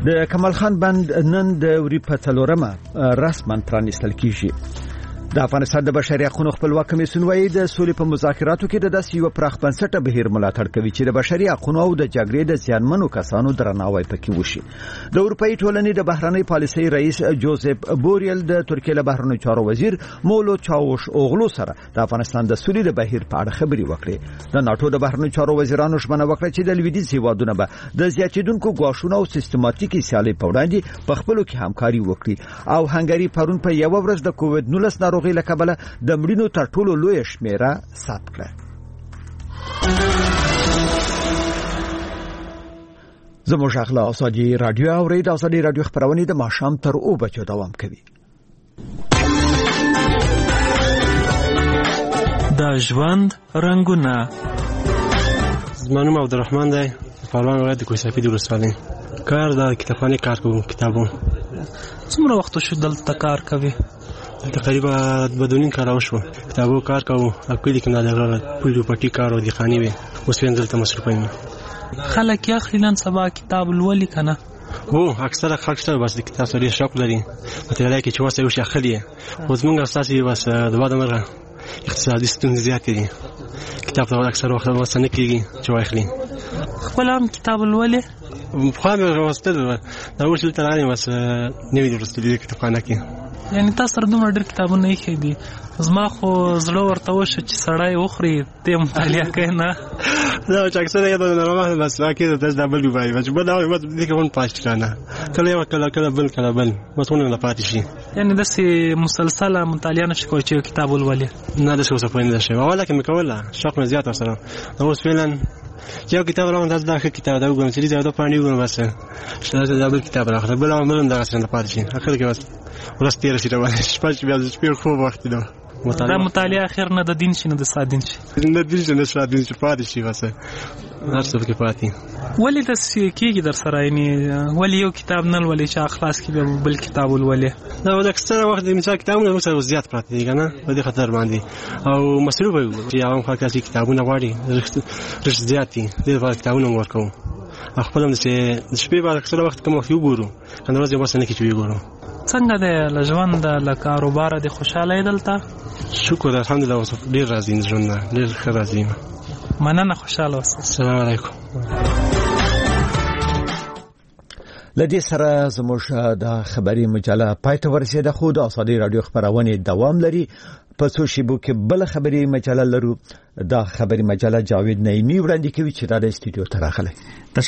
د کمال خان بند نن د وری په 4مه رسما پرانیستل کیږي. د افغانستان د بشري حقوقو خپلواک کمیسیون وايي د سولې په مذاکراتو کې د داسې یو پراخ بنسټه بهیر ملاتړ کوي چې د بشري حقوقو او د جګړې د زیانمنو کسانو درناوی پکې وشي. د اروپאי ټولنې د بهرنۍ پالیسۍ رئیس جوزف بوریل د ترکیې له بهرنیو چارو وزیر مولود چاوش اوغلو سره د افغانستان د سولې د بهیر په اړه خبرې وکړې. د ناتو د بهرنیو چارو وزیرانو ژمنه وکړه چې د لویدیځ هیوادونو به د زیاتیدونکو ګواښونو او سیستماتیکي سیالۍ په وړاندې په خپلو کې همکاري وکړي. او هنګری پرون په یو ورځ د کووډ-19 ناروغي له کبله د مړینو تر ټولو لوی شمیره ثبت کړه. زموږ اخلا ازادي رادیو او ریډ ازادي رادیو خبرونه د ماښام تر 2 بجو دوام کوي. د ژوند رنگونه. زمانوم عبدالرحمن دی، پهلوان ولایت د کوهستان د ولسوالۍ. کار د کتابخانې کار کوم، کتابونه. څومره وخت شو دلته کار کوي؟ تقریبا 2 کال وشو. کتابو کار کوو، اکلی کې نه لګل، پولیو پټي کار او د خاني وي. اوس یې دلته مصرف یم. خلک یا خلان سبا کتاب لولي کنه. هو اکثره خلک سره بس د کتاب سره شوق لري. مطالعه کې چې واسه یو شخلي. اوس موږ اساسي بس د واده مرغه اقتصادي ستونزې زیاتې دي. کتاب ته اکثر وخت وسنه کېږي چې واخلي. خپل هم کتاب لولي. خو مې واستل دا اوس تل راغلی بس نوی درسته دي کتابخانه کې. یعنی تاسو سره دومره ډېر کتابونه یې دي. زما خو زړه ورته وشه چې سړی وخوري ته مطالعه کوي نه. دا چې اکثر یې د نړۍ بس راکې د دبل وایي چې بل دا دې کوم پاش کنه کله یو کله بل مسونه نه پاتې شي. یعنی د سي مسلسله مطالعه نشي کوي چې کتاب ولولي. نه د څه څه پوینده شي اوله کې مکوله شوق مې زیات سره. اوس فعلا یو کتاب راوند دا ښه کتاب دا وګورم چې دا پاڼې وګورم بس شته دا بل کتاب راغله بل عمل دا څنګه پاتې شي. اخر کې بس ورستي راشي دا شپږ بیا د شپې خو وخت دی. دا مطالعه اخر نه د دین شي نه د سادین شي. نه دین شي نه سادین شي پاتې شي بس هر څه کې پاتې. ولې د کېږي در سره یعنی ولې یو کتاب نه ولې چې اخلاص کې بل کتاب ولولې؟ دا د اکثره وخت د مثال کتابونه سره زیات پراته دي کنه په دې خطر باندې او مصروف وي چې عوام خلک چې کتابونه غواړي رښت زیات دي د کتابونو ورکو. خپل هم چې شپې بعد اکثره وخت کوم یو ګورو کنه ورځ به سنه کې وی ګورو. څنګه د لژوند د کاروبار د خوشاله دلته؟ شکر الحمدلله ډیر راضی ژوند ډیر ښه راضی. مننه خوشاله اوسئ. السلام علیکم. لدې سره زموږ د خبري مجله پای ته ورسېده. خو د ازادي رادیو خبرونه دوام لري. په څو شیبو کې بل خبري مجله لرو. دا خبري مجله جاوید نعیمی وړاندې کوي چې د استودیو ته راغلی.